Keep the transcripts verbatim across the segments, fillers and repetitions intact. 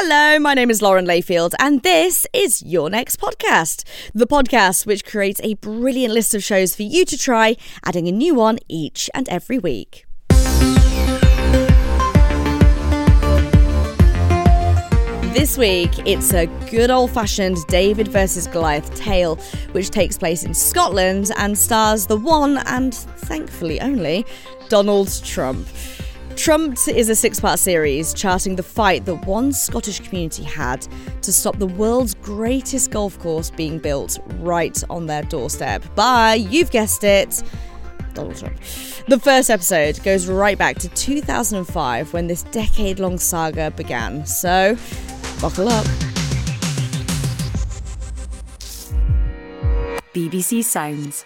Hello, my name is Lauren Layfield, and this is Your Next Podcast, the podcast which creates a brilliant list of shows for you to try, adding a new one each and every week. This week, it's a good old-fashioned David versus Goliath tale, which takes place in Scotland and stars the one, and thankfully only, Donald Trump. Trumped is a six-part series charting the fight that one Scottish community had to stop the world's greatest golf course being built right on their doorstep by, you've guessed it, Donald Trump. The first episode goes right back to two thousand five when this decade-long saga began, so buckle up. B B C Sounds.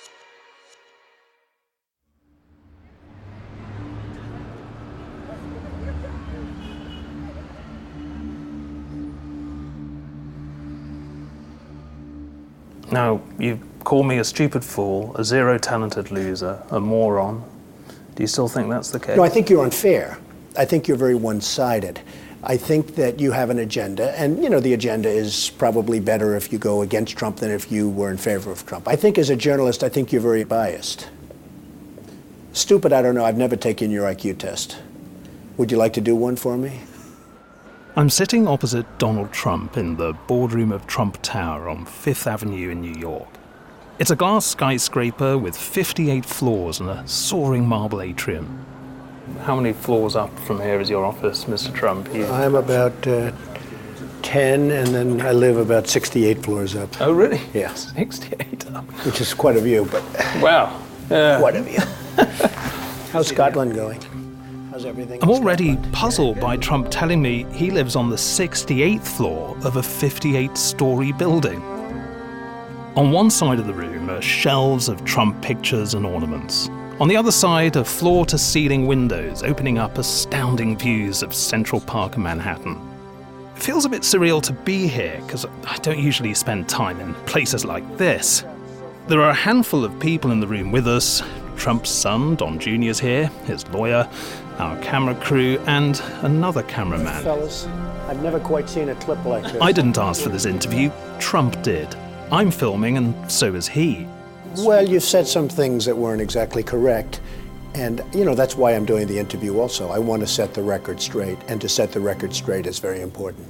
Now, you call me a stupid fool, a zero-talented loser, a moron. Do you still think that's the case? No, I think you're unfair. I think you're very one-sided. I think that you have an agenda, and, you know, the agenda is probably better if you go against Trump than if you were in favor of Trump. I think as a journalist, I think you're very biased. Stupid, I don't know. I've never taken your I Q test. Would you like to do one for me? I'm sitting opposite Donald Trump in the boardroom of Trump Tower on Fifth Avenue in New York. It's a glass skyscraper with fifty-eight floors and a soaring marble atrium. How many floors up from here is your office, Mister Trump? You... I'm about uh, ten, and then I live about sixty-eight floors up. Oh, really? Yeah. sixty-eight up. Which is quite a view, but... Wow. Uh... Quite a view. How's Scotland going? How's everything? I'm already puzzled by Trump telling me he lives on the sixty-eighth floor of a fifty-eight-story building. On one side of the room are shelves of Trump pictures and ornaments. On the other side are floor-to-ceiling windows opening up astounding views of Central Park and Manhattan. It feels a bit surreal to be here because I don't usually spend time in places like this. There are a handful of people in the room with us. Trump's son, Don Junior's here, his lawyer, our camera crew, and another cameraman. Fellas, I've never quite seen a clip like this. I didn't ask for this interview. Trump did. I'm filming, and so is he. Well, you've said some things that weren't exactly correct, and, you know, that's why I'm doing the interview also. I want to set the record straight, and to set the record straight is very important.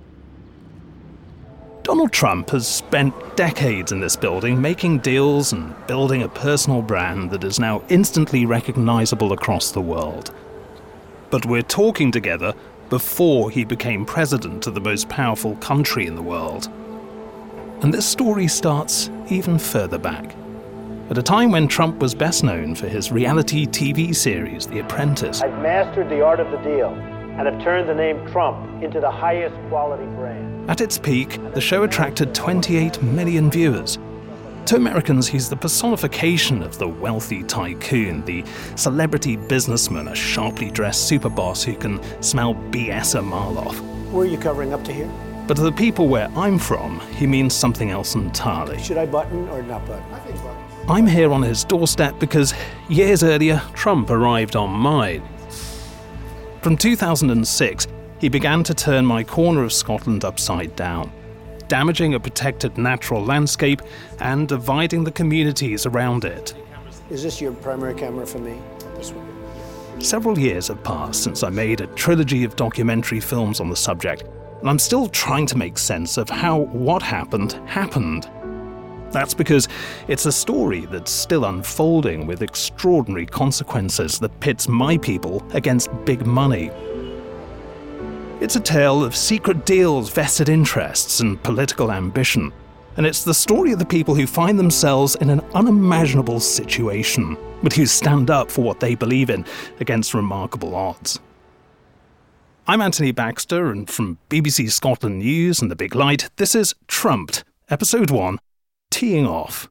Donald Trump has spent decades in this building making deals and building a personal brand that is now instantly recognizable across the world. But we're talking together before he became president of the most powerful country in the world. And this story starts even further back, at a time when Trump was best known for his reality T V series, The Apprentice. I've mastered the art of the deal, and have turned the name Trump into the highest quality brand. At its peak, the show attracted twenty-eight million viewers. To Americans, he's the personification of the wealthy tycoon, the celebrity businessman, a sharply dressed super boss who can smell B S a mile off. Were you covering up to here? But to the people where I'm from, he means something else entirely. Should I button or not button? I think button. I'm here on his doorstep because years earlier, Trump arrived on mine. From two thousand six, he began to turn my corner of Scotland upside down, damaging a protected natural landscape and dividing the communities around it. Is this your primary camera for me? This one. Several years have passed since I made a trilogy of documentary films on the subject, and I'm still trying to make sense of how what happened happened. That's because it's a story that's still unfolding with extraordinary consequences that pits my people against big money. It's a tale of secret deals, vested interests, and political ambition. And it's the story of the people who find themselves in an unimaginable situation, but who stand up for what they believe in against remarkable odds. I'm Anthony Baxter, and from B B C Scotland News and The Big Light, this is Trumped, Episode one, Teeing Off.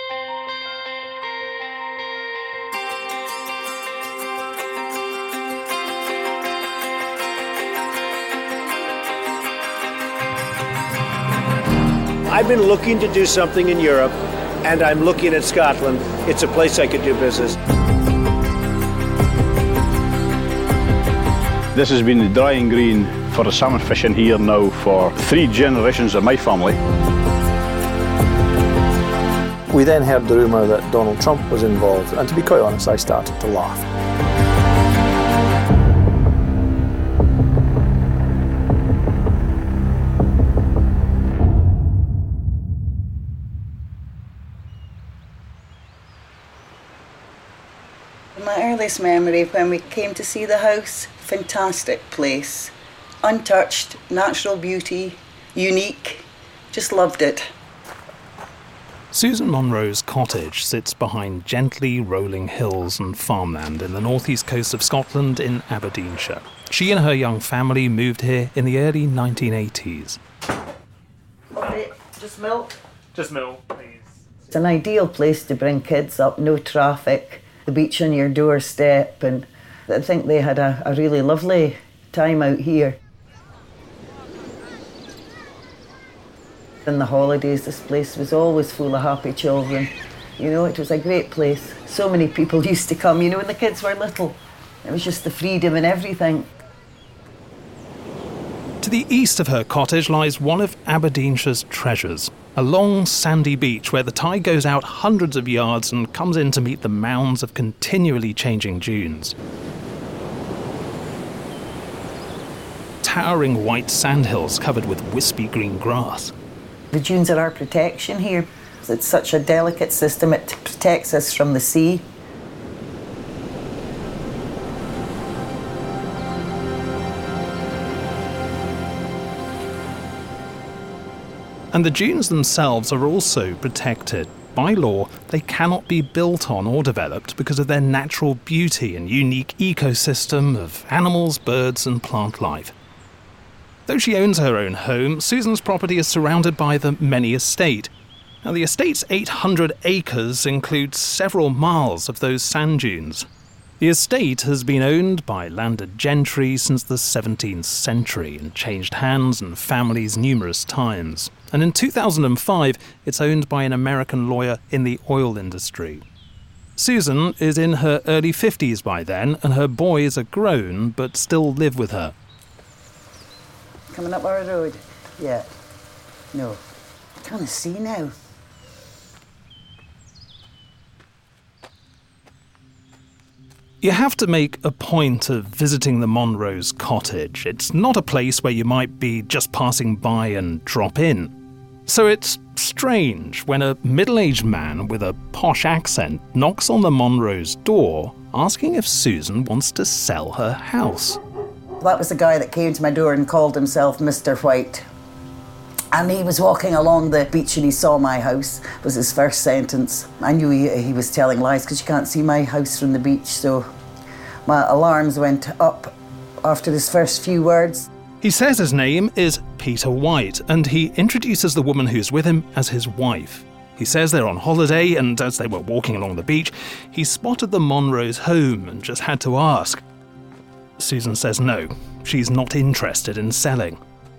I've been looking to do something in Europe, and I'm looking at Scotland. It's a place I could do business. This has been the drying green for for the salmon fishing here now for three generations of my family. We then heard the rumour that Donald Trump was involved, and to be quite honest, I started to laugh. My earliest memory when we came to see the house, fantastic place. Untouched, natural beauty, unique, just loved it. Susan Monro's cottage sits behind gently rolling hills and farmland in the northeast coast of Scotland in Aberdeenshire. She and her young family moved here in the early nineteen eighties. Okay, just milk? Just milk, please. It's an ideal place to bring kids up, no traffic, the beach on your doorstep, and I think they had a, a really lovely time out here. In the holidays, this place was always full of happy children. You know, it was a great place. So many people used to come, you know, when the kids were little. It was just the freedom and everything. To the east of her cottage lies one of Aberdeenshire's treasures, a long sandy beach where the tide goes out hundreds of yards and comes in to meet the mounds of continually changing dunes. Towering white sandhills covered with wispy green grass. The dunes are our protection here. It's such a delicate system, it protects us from the sea. And the dunes themselves are also protected. By law, they cannot be built on or developed because of their natural beauty and unique ecosystem of animals, birds and plant life. Though she owns her own home, Susan's property is surrounded by the Menny Estate. Now, the estate's eight hundred acres includes several miles of those sand dunes. The estate has been owned by landed gentry since the seventeenth century and changed hands and families numerous times. And in two thousand five, it's owned by an American lawyer in the oil industry. Susan is in her early fifties by then, and her boys are grown but still live with her. Coming up our road? Yeah. No. I can't see now. You have to make a point of visiting the Monro's cottage. It's not a place where you might be just passing by and drop in. So it's strange when a middle-aged man with a posh accent knocks on the Monro's door asking if Susan wants to sell her house. That was the guy that came to my door and called himself Mister White. And he was walking along the beach and he saw my house, was his first sentence. I knew he, he was telling lies because you can't see my house from the beach, so my alarms went up after his first few words. He says his name is Peter White, and he introduces the woman who's with him as his wife. He says they're on holiday, and as they were walking along the beach, he spotted the Monro's home and just had to ask. Susan says no, she's not interested in selling.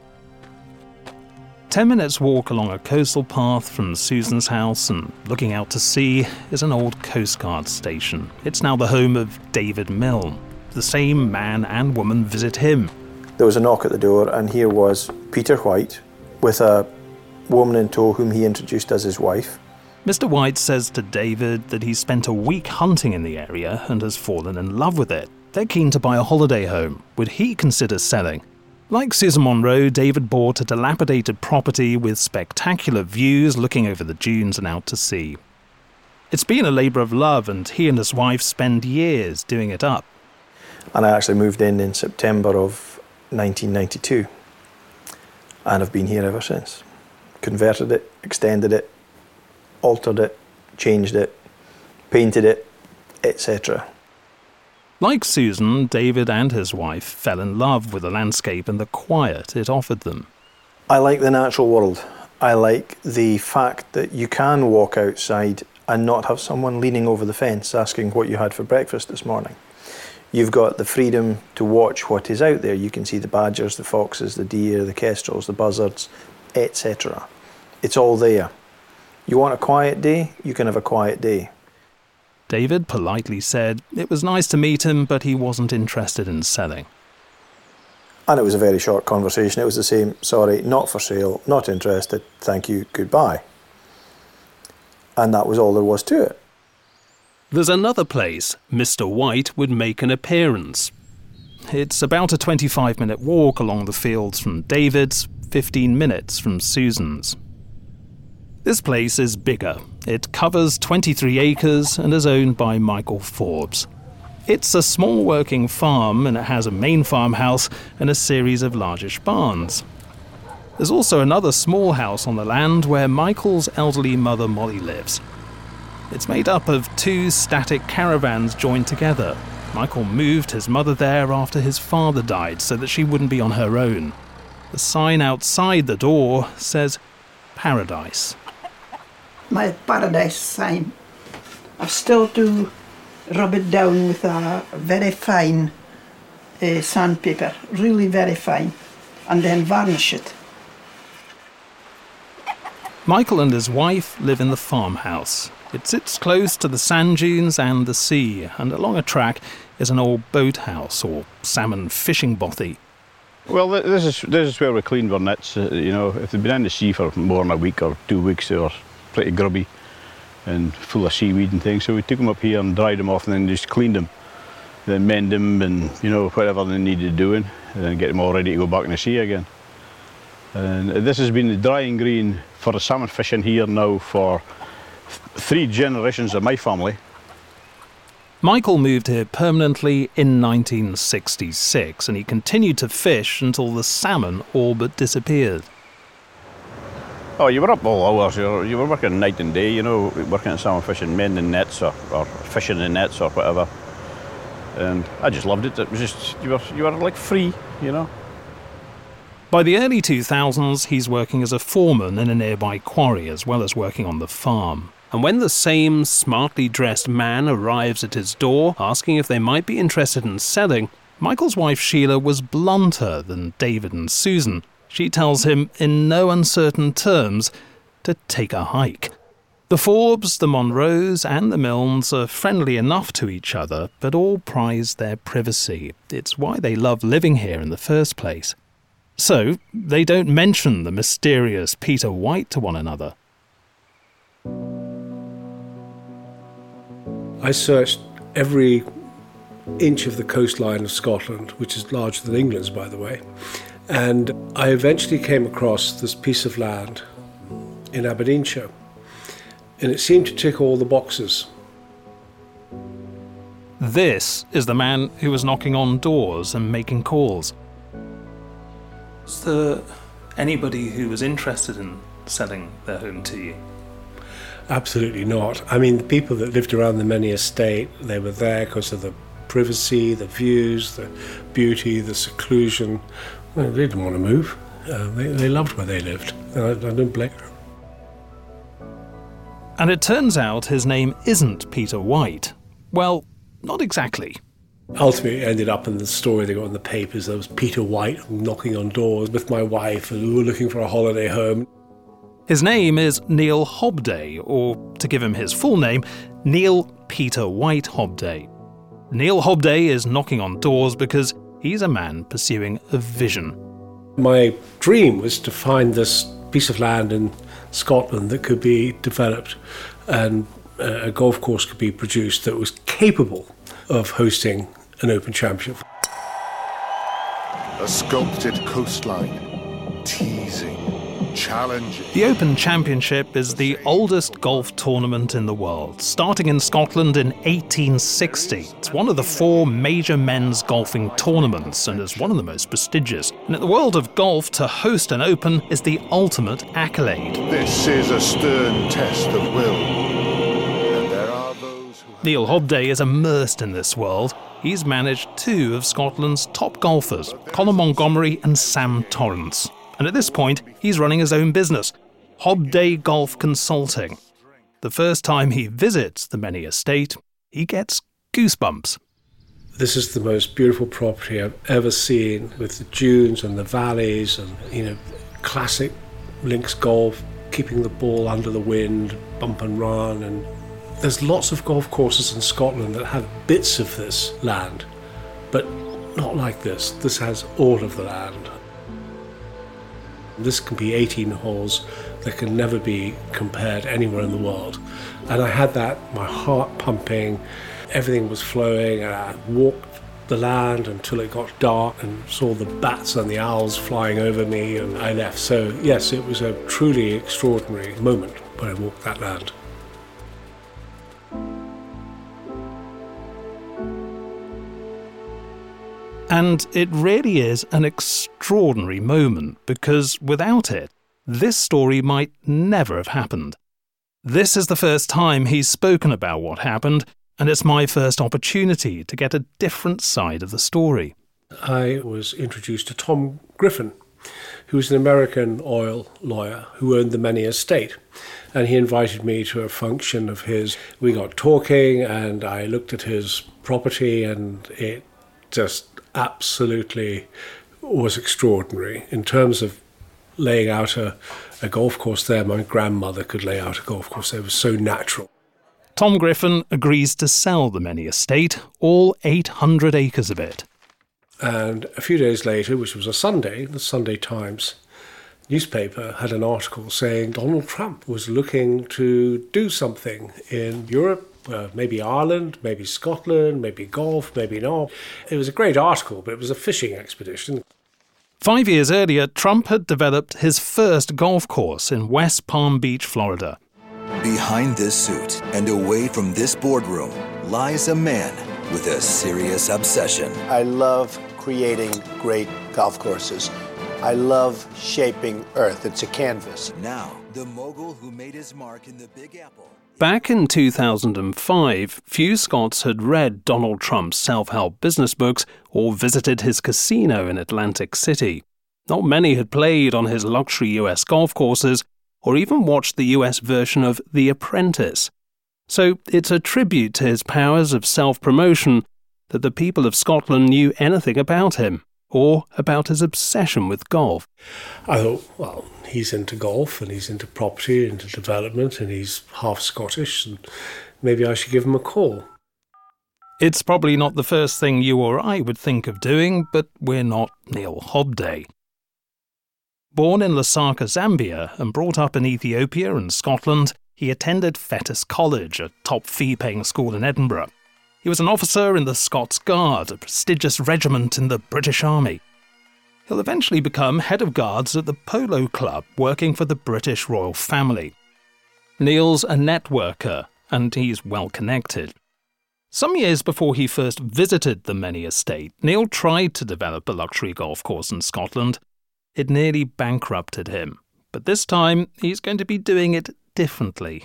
Ten minutes walk along a coastal path from Susan's house and looking out to sea is an old Coast Guard station. It's now the home of David Milne. The same man and woman visit him. There was a knock at the door, and here was Peter White with a woman in tow whom he introduced as his wife. Mister White says to David that he spent a week hunting in the area and has fallen in love with it. They're keen to buy a holiday home. Would he consider selling? Like Susan Monro, David bought a dilapidated property with spectacular views looking over the dunes and out to sea. It's been a labour of love, and he and his wife spend years doing it up. And I actually moved in in September of nineteen ninety-two, and I've been here ever since. Converted it, extended it, altered it, changed it, painted it, et cetera. Like Susan, David and his wife fell in love with the landscape and the quiet it offered them. I like the natural world. I like the fact that you can walk outside and not have someone leaning over the fence asking what you had for breakfast this morning. You've got the freedom to watch what is out there. You can see the badgers, the foxes, the deer, the kestrels, the buzzards, et cetera. It's all there. You want a quiet day? You can have a quiet day. David politely said it was nice to meet him, but he wasn't interested in selling. And it was a very short conversation. It was the same, sorry, not for sale, not interested, thank you, goodbye. And that was all there was to it. There's another place Mister White would make an appearance. It's about a twenty-five minute walk along the fields from David's, fifteen minutes from Susan's. This place is bigger. It covers twenty-three acres and is owned by Michael Forbes. It's a small working farm, and it has a main farmhouse and a series of largish barns. There's also another small house on the land where Michael's elderly mother Molly lives. It's made up of two static caravans joined together. Michael moved his mother there after his father died so that she wouldn't be on her own. The sign outside the door says Paradise. My Paradise sign. I still do rub it down with a very fine uh, sandpaper, really very fine, and then varnish it. Michael and his wife live in the farmhouse. It sits close to the sand dunes and the sea, and along a track is an old boathouse or salmon fishing bothy. Well, this is this is where we cleaned our nets. Uh, you know, if they've been in the sea for more than a week or two weeks, they were pretty grubby and full of seaweed and things. So we took them up here and dried them off, and then just cleaned them, then mend them, and you know whatever they needed doing, and then get them all ready to go back in the sea again. And this has been the drying green for the salmon fishing here now for three generations of my family. Michael moved here permanently in nineteen sixty-six, and he continued to fish until the salmon all but disappeared. Oh, you were up all hours. You were, you were working night and day, you know, working at salmon fishing, mending nets or, or fishing in nets or whatever. And I just loved it. It was just, you were, you were like free, you know. By the early two thousands, he's working as a foreman in a nearby quarry as well as working on the farm. And when the same smartly dressed man arrives at his door asking if they might be interested in selling, Michael's wife Sheila was blunter than David and Susan. She tells him in no uncertain terms to take a hike. The Forbes, the Monroes and the Milnes are friendly enough to each other, but all prize their privacy. It's why they love living here in the first place. So they don't mention the mysterious Peter White to one another. I searched every inch of the coastline of Scotland, which is larger than England's, by the way, and I eventually came across this piece of land in Aberdeenshire, and it seemed to tick all the boxes. This is the man who was knocking on doors and making calls. Is there anybody who was interested in selling their home to you? Absolutely not. I mean, the people that lived around the Menny estate, they were there because of the privacy, the views, the beauty, the seclusion. Well, they didn't want to move. Uh, they, they loved where they lived. I, I don't blame them. And it turns out his name isn't Peter White. Well, not exactly. Ultimately, it ended up in the story they got in the papers. There was Peter White knocking on doors with my wife, and we were looking for a holiday home. His name is Neil Hobday, or to give him his full name, Neil Peter White Hobday. Neil Hobday is knocking on doors because he's a man pursuing a vision. My dream was to find this piece of land in Scotland that could be developed and a golf course could be produced that was capable of hosting an Open Championship. A sculpted coastline, teasing, challenging. The Open Championship is the oldest golf tournament in the world, starting in Scotland in eighteen sixty. It's one of the four major men's golfing tournaments and is one of the most prestigious. And in the world of golf, to host an Open is the ultimate accolade. This is a stern test of will. And there are those who... Neil Hobday is immersed in this world. He's managed two of Scotland's top golfers, Colin Montgomerie and Sam Torrance. And at this point, he's running his own business, Hobday Golf Consulting. The first time he visits the Menny estate, he gets goosebumps. This is the most beautiful property I've ever seen, with the dunes and the valleys and, you know, classic links golf, keeping the ball under the wind, bump and run. And there's lots of golf courses in Scotland that have bits of this land, but not like this. This has all of the land. This can be eighteen holes that can never be compared anywhere in the world. And I had that, my heart pumping, everything was flowing, and I walked the land until it got dark and saw the bats and the owls flying over me, and I left. So yes, it was a truly extraordinary moment when I walked that land. And it really is an extraordinary moment, because without it, this story might never have happened. This is the first time he's spoken about what happened, and it's my first opportunity to get a different side of the story. I was introduced to Tom Griffin, who was an American oil lawyer who owned the Many estate. And he invited me to a function of his. We got talking, and I looked at his property, and it just absolutely was extraordinary. In terms of laying out a, a golf course there, my grandmother could lay out a golf course there. It was so natural. Tom Griffin agrees to sell the Many estate, all eight hundred acres of it. And a few days later, which was a Sunday, the Sunday Times newspaper had an article saying Donald Trump was looking to do something in Europe, uh, maybe Ireland, maybe Scotland, maybe golf, maybe not. It was a great article, but it was a fishing expedition. Five years earlier, Trump had developed his first golf course in West Palm Beach, Florida. Behind this suit and away from this boardroom lies a man with a serious obsession. I love creating great golf courses. I love shaping Earth. It's a canvas. Now, the mogul who made his mark in the Big Apple. Back in two thousand five, few Scots had read Donald Trump's self-help business books or visited his casino in Atlantic City. Not many had played on his luxury U S golf courses or even watched the U S version of The Apprentice. So it's a tribute to his powers of self-promotion that the people of Scotland knew anything about him, or about his obsession with golf. I thought, well, he's into golf and he's into property, into development, and he's half Scottish, and maybe I should give him a call. It's probably not the first thing you or I would think of doing, but we're not Neil Hobday. Born in Lusaka, Zambia, and brought up in Ethiopia and Scotland, he attended Fettes College, a top fee-paying school in Edinburgh. He was an officer in the Scots Guard, a prestigious regiment in the British Army. He'll eventually become head of guards at the Polo Club, working for the British royal family. Neil's a networker, and he's well connected. Some years before he first visited the Many estate, Neil tried to develop a luxury golf course in Scotland. It nearly bankrupted him, but this time he's going to be doing it differently.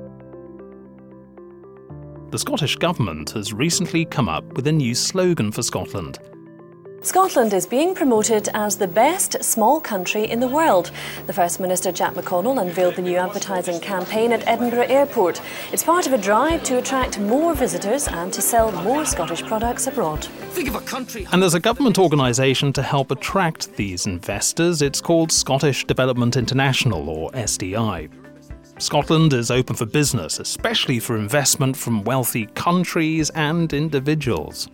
The Scottish Government has recently come up with a new slogan for Scotland. Scotland is being promoted as the best small country in the world. The First Minister Jack McConnell unveiled the new advertising campaign at Edinburgh Airport. It's part of a drive to attract more visitors and to sell more Scottish products abroad. Think of a country. And there's a government organisation to help attract these investors. It's called Scottish Development International, or S D I. Scotland is open for business, especially for investment from wealthy countries and individuals.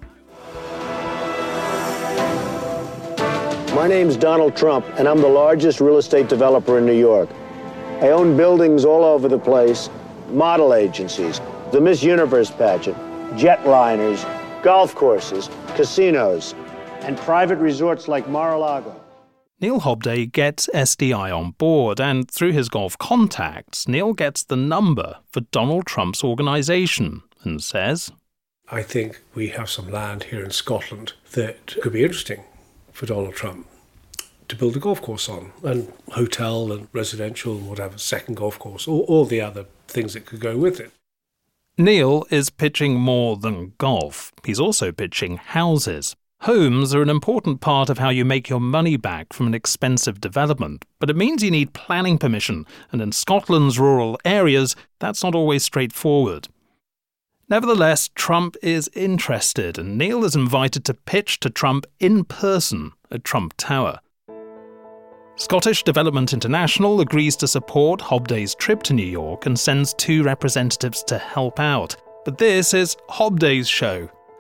My name's Donald Trump, and I'm the largest real estate developer in New York. I own buildings all over the place, model agencies, the Miss Universe pageant, jetliners, golf courses, casinos, and private resorts like Mar-a-Lago. Neil Hobday gets S D I on board, and through his golf contacts, Neil gets the number for Donald Trump's organisation and says, I think we have some land here in Scotland that could be interesting for Donald Trump to build a golf course on, and hotel and residential and whatever, second golf course, all, all the other things that could go with it. Neil is pitching more than golf. He's also pitching houses. Homes are an important part of how you make your money back from an expensive development, but it means you need planning permission, and in Scotland's rural areas, that's not always straightforward. Nevertheless, Trump is interested, and Neil is invited to pitch to Trump in person at Trump Tower. Scottish Development International agrees to support Hobday's trip to New York and sends two representatives to help out. But this is Hobday's show.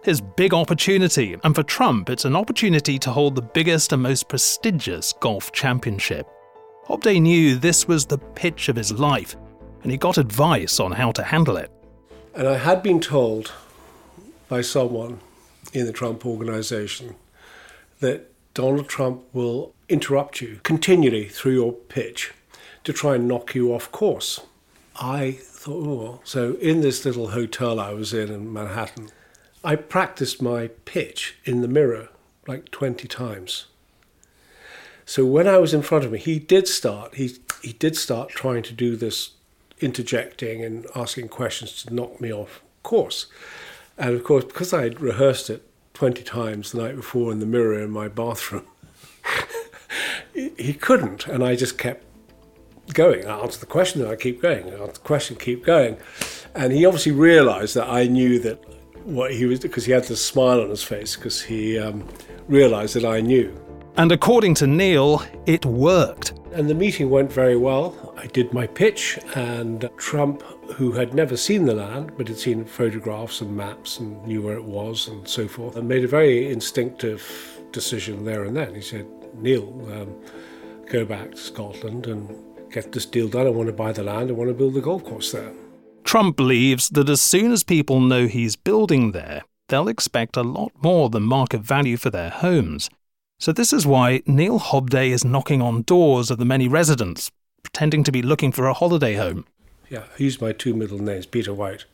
his big opportunity, and for Trump, it's an opportunity to hold the biggest and most prestigious golf championship. Hobday knew this was the pitch of his life, and he got advice on how to handle it. And I had been told by someone in the Trump organization that Donald Trump will interrupt you continually through your pitch to try and knock you off course. I thought, oh, well. So in this little hotel I was in in Manhattan, I practiced my pitch in the mirror like twenty times. So when I was in front of him, he did start, he, he did start trying to do this interjecting and asking questions to knock me off course. And of course, because I had rehearsed it twenty times the night before in the mirror in my bathroom, he couldn't. And I just kept going. I answered the question, and I keep going. I answered the question, keep going. And he obviously realised that I knew that what he was, because he had this smile on his face, because he um, realised that I knew. And according to Neil, it worked. And the meeting went very well. I did my pitch, and Trump, who had never seen the land, but had seen photographs and maps and knew where it was and so forth, and made a very instinctive decision there and then. He said, Neil, um, go back to Scotland and get this deal done. I want to buy the land. I want to build the golf course there. Trump believes that as soon as people know he's building there, they'll expect a lot more than market value for their homes. So this is why Neil Hobday is knocking on doors of the many residents, pretending to be looking for a holiday home. Yeah, I used my two middle names, Peter White.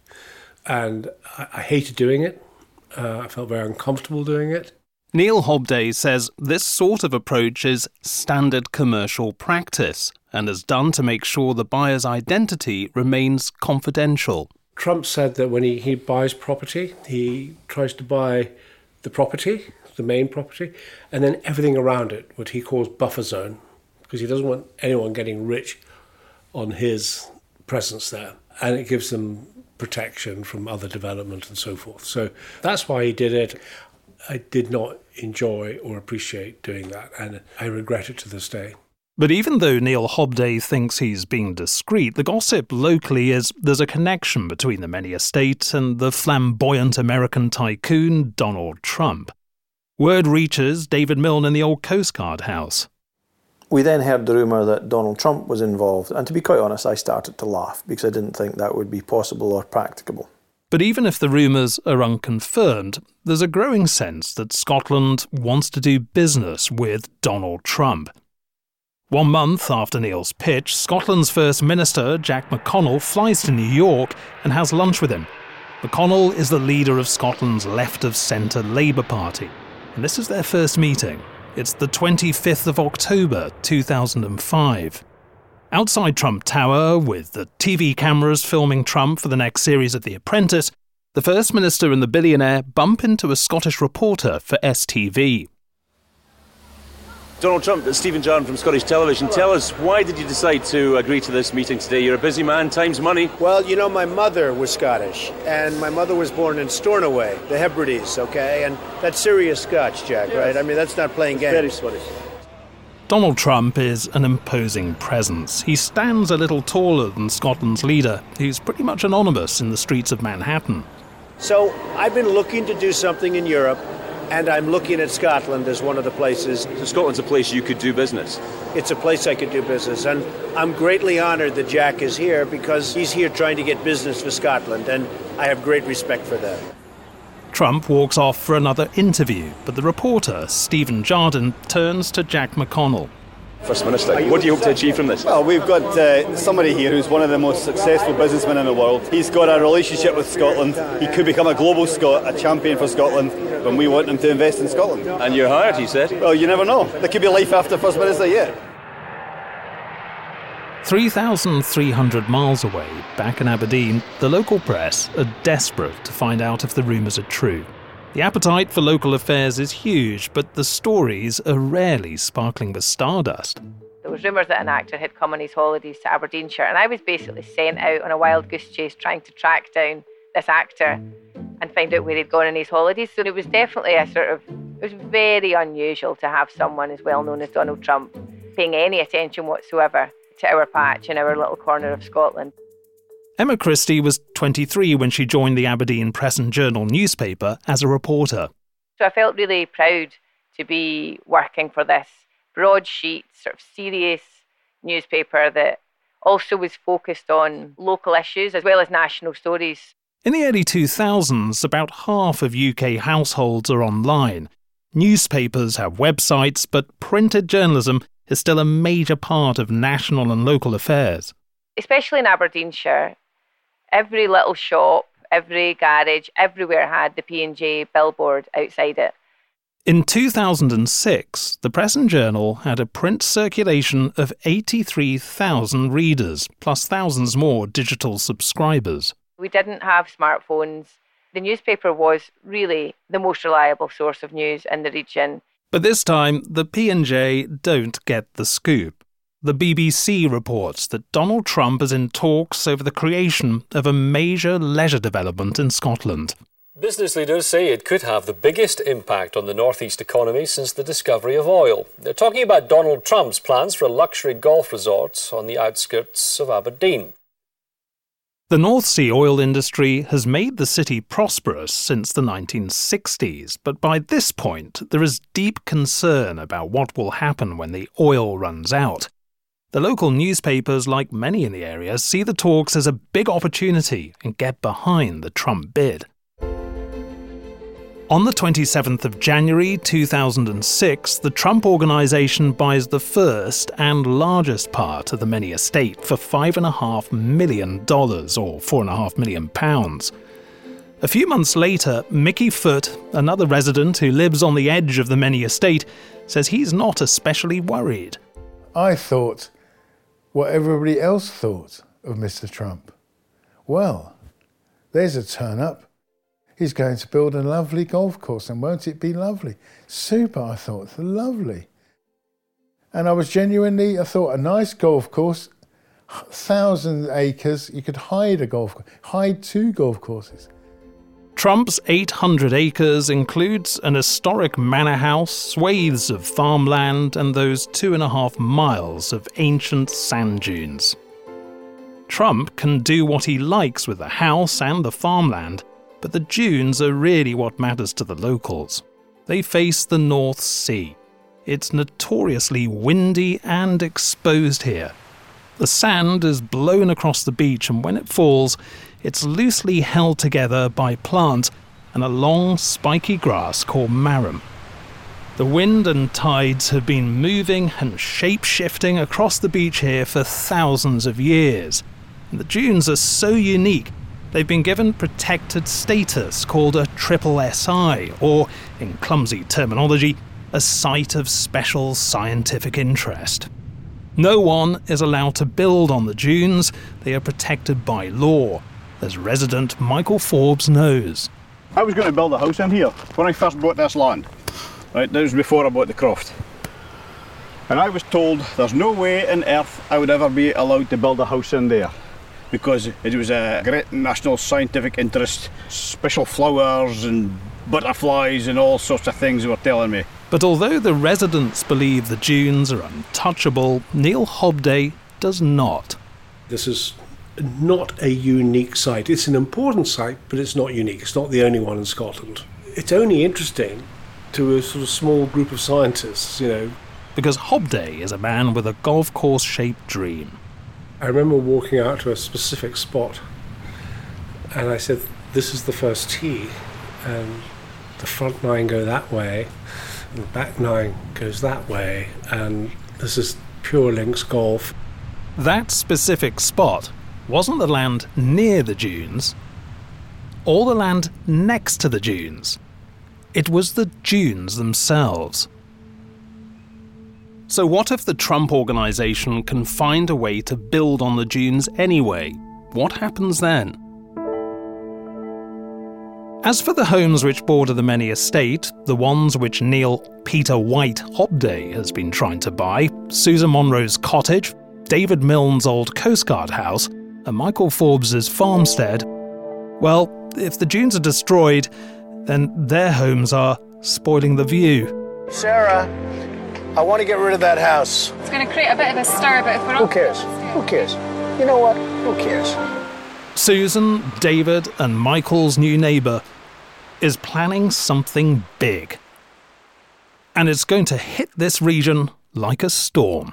And I, I hated doing it. Uh, I felt very uncomfortable doing it. Neil Hobday says this sort of approach is standard commercial practice and is done to make sure the buyer's identity remains confidential. Trump said that when he, he buys property, he tries to buy the property, the main property, and then everything around it, what he calls buffer zone, because he doesn't want anyone getting rich on his presence there. And it gives them protection from other development and so forth. So that's why he did it. I did not enjoy or appreciate doing that, and I regret it to this day. But even though Neil Hobday thinks he's being discreet, the gossip locally is there's a connection between the many estates and the flamboyant American tycoon Donald Trump. Word reaches David Milne in the old Coast Guard house. We then heard the rumour that Donald Trump was involved, and to be quite honest, I started to laugh because I didn't think that would be possible or practicable. But even if the rumours are unconfirmed, there's a growing sense that Scotland wants to do business with Donald Trump. One month after Neil's pitch, Scotland's First Minister, Jack McConnell, flies to New York and has lunch with him. McConnell is the leader of Scotland's left-of-centre Labour Party, and this is their first meeting. It's the twenty-fifth of October, two thousand five. Outside Trump Tower, with the T V cameras filming Trump for the next series of The Apprentice, the First Minister and the billionaire bump into a Scottish reporter for S T V. Donald Trump, Stephen Jarden from Scottish Television. Tell us, why did you decide to agree to this meeting today? You're a busy man, time's money. Well, you know, my mother was Scottish, and my mother was born in Stornoway, the Hebrides, okay? And that's serious Scotch, Jack, yes. Right? I mean, that's not playing games. Very Scottish. Donald Trump is an imposing presence. He stands a little taller than Scotland's leader, who's pretty much anonymous in the streets of Manhattan. So I've been looking to do something in Europe, and I'm looking at Scotland as one of the places. So Scotland's a place you could do business? It's a place I could do business, and I'm greatly honoured that Jack is here because he's here trying to get business for Scotland, and I have great respect for that. Trump walks off for another interview, but the reporter, Stephen Jarden, turns to Jack McConnell. First Minister, what do you hope to achieve from this? Well, we've got uh, somebody here who's one of the most successful businessmen in the world. He's got a relationship with Scotland. He could become a global Scot, a champion for Scotland, when we want him to invest in Scotland. And you're hired, he said? Well, you never know. There could be life after First Minister yet. three thousand three hundred miles away, back in Aberdeen, the local press are desperate to find out if the rumours are true. The appetite for local affairs is huge, but the stories are rarely sparkling with stardust. There was rumours that an actor had come on his holidays to Aberdeenshire, and I was basically sent out on a wild goose chase trying to track down this actor and find out where he'd gone on his holidays. So it was definitely a sort of, it was very unusual to have someone as well known as Donald Trump paying any attention whatsoever to our patch in our little corner of Scotland. Emma Christie was twenty-three when she joined the Aberdeen Press and Journal newspaper as a reporter. So I felt really proud to be working for this broadsheet, sort of serious newspaper that also was focused on local issues as well as national stories. In the early two thousands, about half of U K households are online. Newspapers have websites, but printed journalism is still a major part of national and local affairs. Especially in Aberdeenshire, every little shop, every garage, everywhere had the P and J billboard outside it. In two thousand six, the Press and Journal had a print circulation of eighty-three thousand readers, plus thousands more digital subscribers. We didn't have smartphones. The newspaper was really the most reliable source of news in the region. But this time, the P and J don't get the scoop. The B B C reports that Donald Trump is in talks over the creation of a major leisure development in Scotland. Business leaders say it could have the biggest impact on the northeast economy since the discovery of oil. They're talking about Donald Trump's plans for a luxury golf resort on the outskirts of Aberdeen. The North Sea oil industry has made the city prosperous since the nineteen sixties, but by this point there is deep concern about what will happen when the oil runs out. The local newspapers, like many in the area, see the talks as a big opportunity and get behind the Trump bid. On the twenty-seventh of January two thousand six, the Trump Organization buys the first and largest part of the Many estate for five point five million dollars, or four point five million pounds. A few months later, Mickey Foote, another resident who lives on the edge of the Many estate, says he's not especially worried. I thought what everybody else thought of Mister Trump. Well, there's a turn-up. He's going to build a lovely golf course, and won't it be lovely? Super, I thought, lovely. And I was genuinely, I thought, a nice golf course, thousand acres, you could hide a golf course, hide two golf courses. Trump's eight hundred acres includes an historic manor house, swathes of farmland, and those two and a half miles of ancient sand dunes. Trump can do what he likes with the house and the farmland, but the dunes are really what matters to the locals. They face the North Sea. It's notoriously windy and exposed here. The sand is blown across the beach, and when it falls, it's loosely held together by plants and a long, spiky grass called marram. The wind and tides have been moving and shape-shifting across the beach here for thousands of years. And the dunes are so unique, they've been given protected status called a triple S I, or, in clumsy terminology, a site of special scientific interest. No one is allowed to build on the dunes. They are protected by law, as resident Michael Forbes knows. I was going to build a house in here when I first bought this land. Right, that was before I bought the croft. And I was told there's no way on earth I would ever be allowed to build a house in there, because it was a great national scientific interest, special flowers and butterflies and all sorts of things they were telling me. But although the residents believe the dunes are untouchable, Neil Hobday does not. This is not a unique site. It's an important site, but it's not unique. It's not the only one in Scotland. It's only interesting to a sort of small group of scientists, you know. Because Hobday is a man with a golf course-shaped dream. I remember walking out to a specific spot, and I said, this is the first tee, and the front nine go that way, and the back nine goes that way, and this is pure links golf. That specific spot wasn't the land near the dunes, or the land next to the dunes. It was the dunes themselves. So what if the Trump Organization can find a way to build on the dunes anyway? What happens then? As for the homes which border the Many estate, the ones which Neil Peter White Hobday has been trying to buy, Susan Monroe's cottage, David Milne's old Coast Guard house, and Michael Forbes' farmstead, well, if the dunes are destroyed, then their homes are spoiling the view. Sarah, I want to get rid of that house. It's going to create a bit of a stir, but if we're Who cares? Who cares? You know what? Who cares? Susan, David, and Michael's new neighbour is planning something big. And it's going to hit this region like a storm.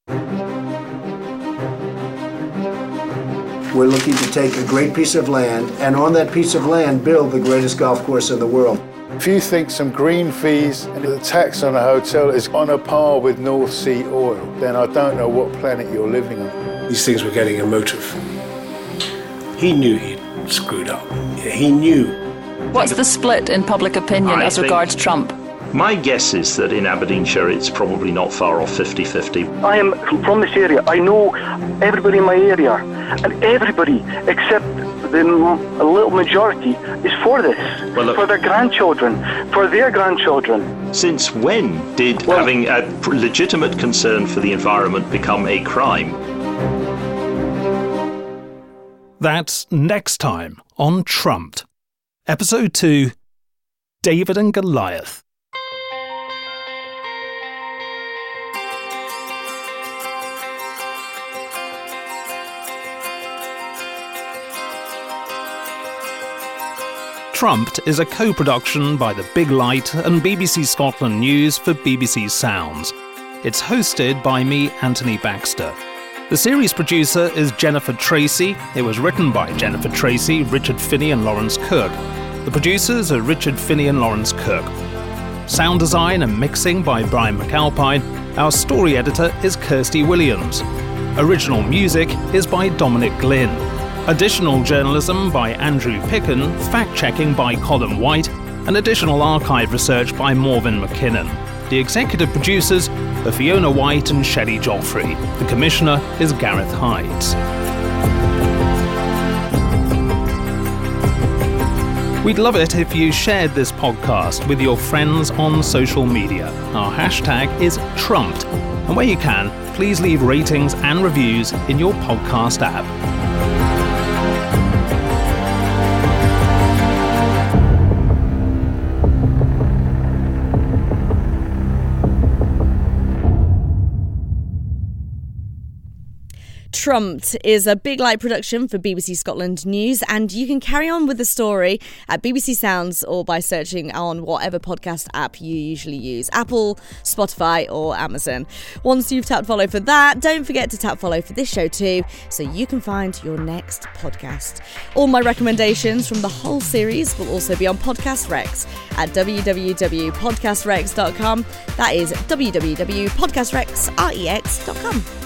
We're looking to take a great piece of land, and on that piece of land, build the greatest golf course in the world. If you think some green fees and the tax on a hotel is on a par with North Sea oil, then I don't know what planet you're living on. These things were getting emotive. He knew he'd screwed up. Yeah, he knew. What's the split in public opinion I as regards Trump? My guess is that in Aberdeenshire it's probably not far off fifty-fifty. I am from this area. I know everybody in my area, and everybody except the a little majority is for this, well, look, for their grandchildren, for their grandchildren. Since when did well, having a legitimate concern for the environment become a crime? That's next time on Trumped. Episode two, David and Goliath. Trumped is a co-production by The Big Light and B B C Scotland News for B B C Sounds. It's hosted by me, Anthony Baxter. The series producer is Jennifer Tracy. It was written by Jennifer Tracy, Richard Finney and Lawrence Cook. The producers are Richard Finney and Lawrence Cook. Sound design and mixing by Brian McAlpine. Our story editor is Kirsty Williams. Original music is by Dominic Glynn. Additional journalism by Andrew Picken, fact-checking by Colin White, and additional archive research by Morvin McKinnon. The executive producers are Fiona White and Shelley Joffrey. The commissioner is Gareth Hydes. We'd love it if you shared this podcast with your friends on social media. Our hashtag is Trumped. And where you can, please leave ratings and reviews in your podcast app. Trumped is a Big Light production for B B C Scotland News, and you can carry on with the story at B B C Sounds or by searching on whatever podcast app you usually use, Apple, Spotify or Amazon. Once you've tapped follow for that, don't forget to tap follow for this show too, so you can find your next podcast. All my recommendations from the whole series will also be on Podcast Rex at w w w dot podcast rex dot com. That is w w w dot podcast rex dot com.